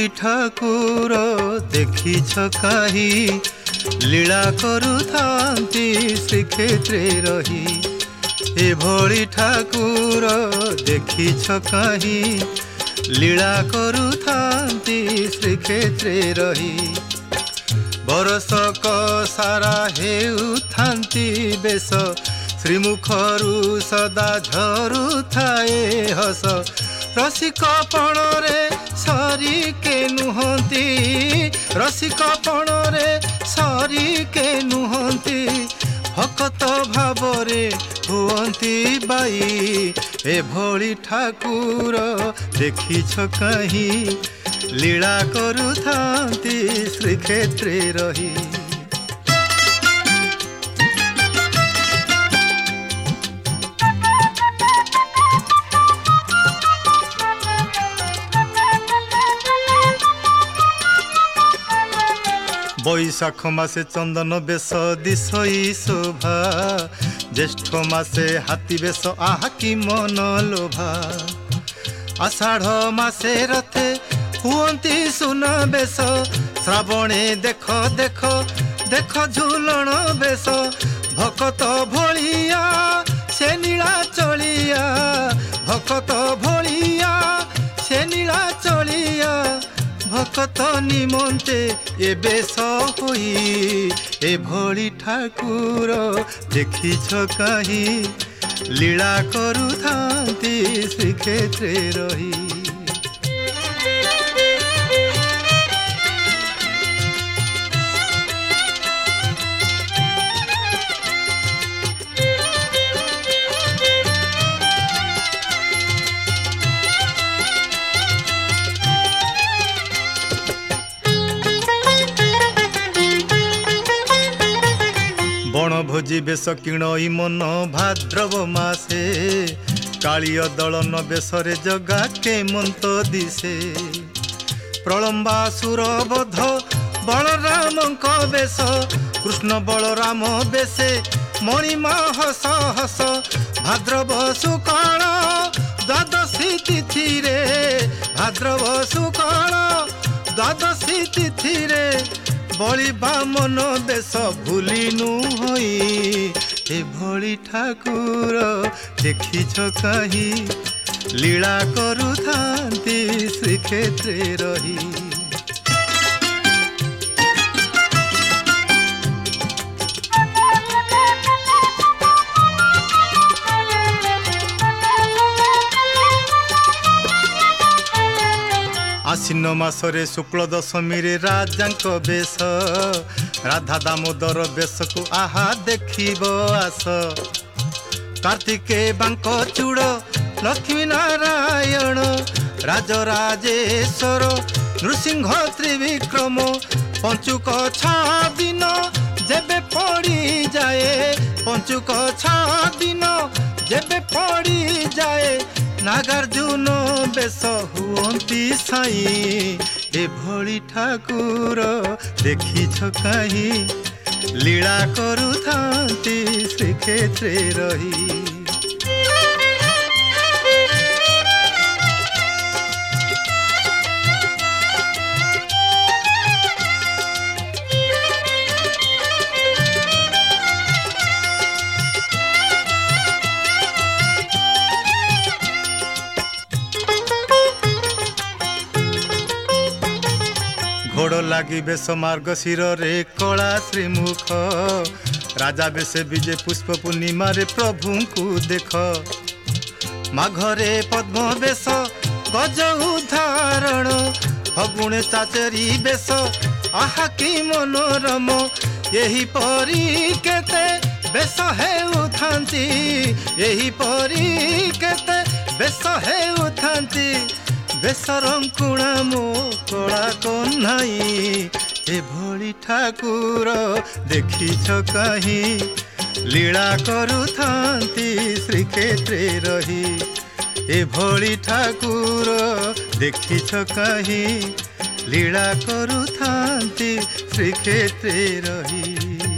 एभଳି ଠାକୁର ଦେଖିଛ କାହିଁ লীଳା କରୁଥାନ୍ତି ଶ୍ରୀକ୍ଷେତ୍ରରେ ରହି। ଏଭଳି ଠାକୁର ଦେଖିଛ କାହିଁ লীଳା କରୁଥାନ୍ତି ଶ୍ରୀକ୍ଷେତ୍ରରେ ରହି। ବରଷକ ସାରା ହେଉଥାନ୍ତି ବେଶ ଶ୍ରୀମୁଖରୁ ସଦା ଝରୁଥାଏ ହସ। ରସିକପଣରେ ସରିକେ ନୁହନ୍ତି ରସିକପଣରେ ସରିକେ ନୁହନ୍ତି ଭକତ ଭାବରେ ହୁଅନ୍ତି ବାଇ। ଏଭଳି ଠାକୁର ଦେଖିଛ କାହିଁ লীଳା କରୁଥାନ୍ତି ଶ୍ରୀକ୍ଷେତ୍ରରେ ରହି। বৈশাখ মাসে চন্দন বেশ দিশই শোভা, জ্যেষ্ঠ মাসে হাতী বেশ আহা কি মন লোভা। আষাঢ় মাসে রথে হুয়ন্তি সুনা বেশ, শ্রাবণে দেখ দেখ দেখ ঝুলণ বেশ। ভকত ভলিয়া সে নীলা চলিয়া, ভকত ভলিয়া সে নীলা চলিয়া। ভকত নিমন্তে এ বেশ হই। এভଳି ঠাকুর দেখিছ কাହିଁ লীଳା କରୁଥାନ୍ତି ଶ୍ରୀକ୍ଷେତ୍ରରେ ରହି। বনভোজি বেশ কিণই মন ভাদ্রব মাসে, কালীয় দলন বেশরে জগা কেমন্ত দিশে। প্রলম্বাসুর বধ বলরামঙ্ক বেশ, কৃষ্ণ বলরাম বেশে মণিমা হস হস। ভাদ্রব শুক্ল দ্বাদশী তিথিরে, ভাদ্রব শুক্ল দ্বাদশী তিথিরে বলি বামন বেশ ভুলি নুহই। এভଳି ঠাকুর দেখিছ কাହିଁ লীଳା କରୁଥାନ୍ତି ଶ୍ରୀକ୍ଷେତ୍ରରେ ରହି। আশ্বিন মাসরে শুক্ল দশমীরে রাজাঙ্ক বেশ, রাধা দামোদর বেশকু আহা দেখিব আস। কার্তিকে বাঙ্ক চূড় লক্ষ্মী নারায়ণ, রাজরাজেশ্বর নৃসিংহ ত্রিবিক্রম। পঞ্চুক দিন যেবে পড়ি যায়, পঞ্চুক দিন যেবে পড়ি যায়। নাগার্জুন বেশ হুয়ন্তি সাই। এভଳି ঠাকুর দেখিছ কাହିଁ লীଳା କରୁଥାନ୍ତି ଶ୍ରୀକ୍ଷେତ୍ରରେ ରହି। ঘোড় লাগি বেশ মার্গশিরে কলা শ্রীমুখ, রাজা বেশে বিজে পুষ্প পূর্ণিমারে প্রভুঙ্কু দেখ। মাঘরে পদ্ম বেশ গজ উদাহরণ, ফগুণে চাচেরি বেশ আহা কি মনোরম। এহিপরি কেতে বেশ হেউথাନ୍ତି, এহিপরি কেতে বেশ হেউথাନ୍ତି। বেশরঙ্কুণা মো কলা কন্হাই। এভଳି ঠাকুর দেখিছ কাହିଁ লীଳା କରୁଥାନ୍ତି ଶ୍ରୀକ୍ଷେତ୍ରରେ ରହି। ଏଭଳି ଠାକୁର ଦେଖିଛ କାହିଁ লীଳା କରୁଥାନ୍ତି ଶ୍ରୀକ୍ଷେତ୍ରରେ ରହି।